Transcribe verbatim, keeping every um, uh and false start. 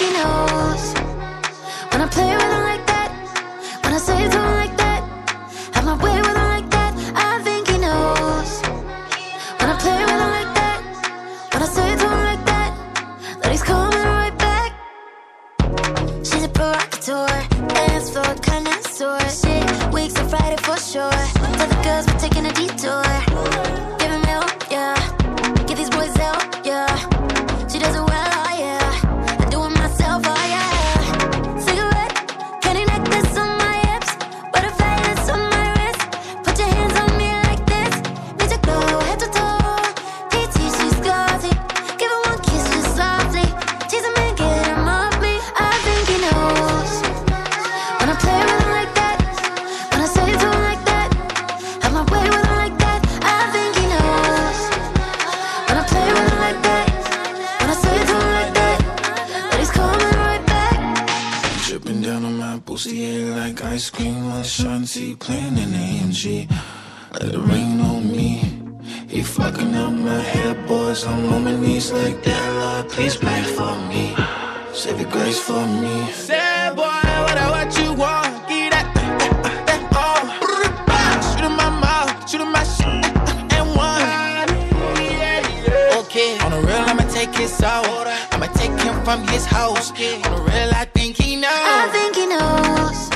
he knows. When I play with him like that, when I say it to him like that, have my way with him like that, I think he knows. When I play with him like that, when I say it to him like that, that he's coming right back. She's a provocateur, dance floor connoisseur. Shit, weeks on Friday for sure. Tell the girls we're taking a detour. Give him help, yeah. Get these boys out, yeah. She does it well, oh yeah. I do it myself, oh yeah. Cigarette, candy necklace on my hips, butterfly lips on my wrist. Put your hands on me like this. Need to go head to toe. P T, she's glossy. Give her one kiss just softly. Tease him and get him off me. I think he knows. When I play with him like that, when I say it to him like that, have my way with him like that, I think he knows. When I play with him like that, when I say it to him like that, that he's coming right back. Dripping down on my bustier like ice cream on Shanti, playing in A M G. Let it rain on me. He fucking up my hair, boys. I'm on my knees like that. Lord, please pray for me. Save your grace for me. Say, boy, what I what you want? Give that, that, that, oh. Shoot in my mouth, shoot in my shit, and one. Okay, on the real, I'ma take his out. I'ma take him from his house. On the real, I think he knows. I think he knows.